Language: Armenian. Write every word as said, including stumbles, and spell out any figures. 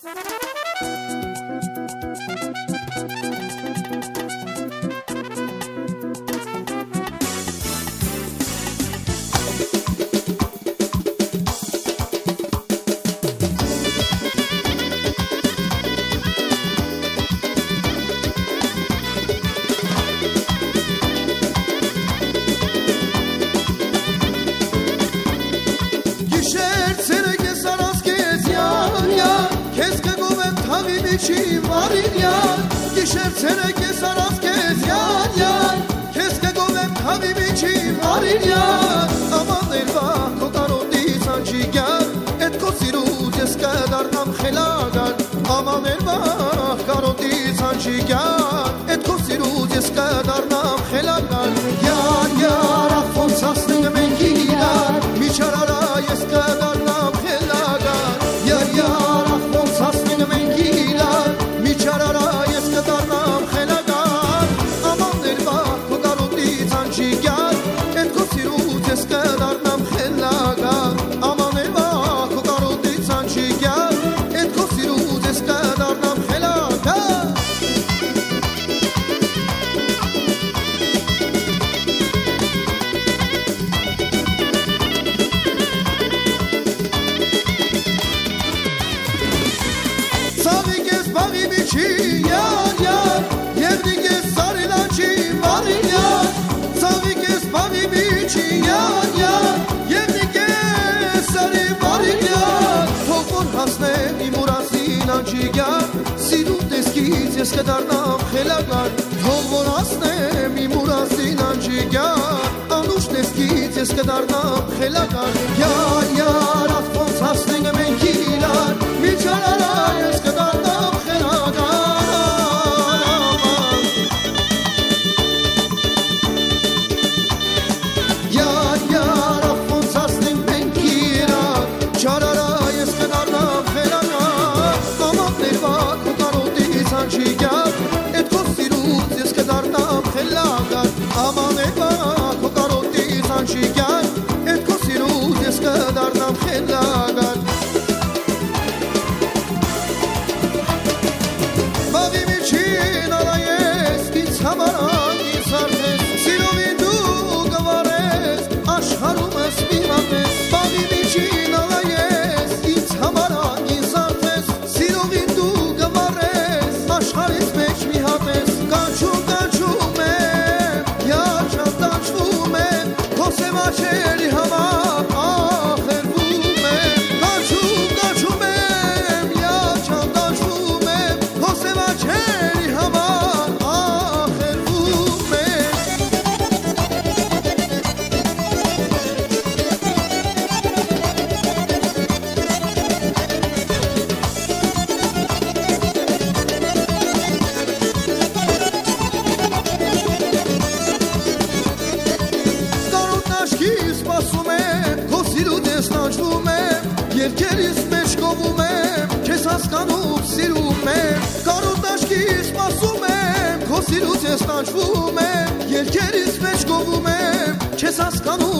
Գիշեր ցերեկ ես արած քեզ յան յան Քեզ կգովեմ թավի միջին արինյան Աման ներվա քո կարոտի ցանջիգյան Էդ քո սիրուց ես կդառնամ խելագար Աման ներվա կարոտի ցանջիգյան Էդ քո սիրուց ես կդառնամ խելագար Յան յան ախոնց հասնենք մենք իրար Միջարարա ես կդառնամ խելագար Յան յան ախոնց հասնենք մենք իրար Միջարարա կդառնամ խելագար Աման ներվա քո կարոտի ցանջիգյան Էդ քո սիրուց ես կդառնամ խելագար Աման ներվա քո կարոտի ցանջիգյան Էդ քո սիրուց ես կդառնամ խելագար Ցավիկ ես բաղի միջի Հասնեմ իմ ուրասին անջիգյան Սիրուն տեսքից ես կդառնամ խելագար Թող որ հասնեմ իմ ուրասին անջիգյան Անուշ տեսքից ես կդառնամ խելագար Յան յան ախոնց հասնենք մենք իրար Միջարարա ես կդառնամ խելագար Յան յան ախոնց հասնենք մենք իրար Չարարա Էդ քո սիրուց ես կդառնամ խելագար Աման ներվա քո կարոտի ցանջիգյան Էդ քո սիրուց ես կդառնամ խելագար Բաղի միջին արա ես ինձ համար անգիս արթես Սիրովին դու գվարես աշխարհումս մի մատես Բաղի միջին արա ես ինձ համար անգիս արթես Սիրովին դու գվարես Աշխարհից մեջ մի հատես Կանչում, կանչում եմ Յար չան տանչվում եմ Քո սևաչելի համար ախերվում եմ Կանչում, կանչում եմ Յար չան տանչվում եմ Քո սևաչելի համար ախերվում եմ Երկերից մեջ կովում եմ, քեզ հասկանում սիրում եմ Կարոտ աշկի սպասում եմ, քո սիրուց ես տանջվում եմ Երկերից մեջ կովում եմ, քեզ հասկանում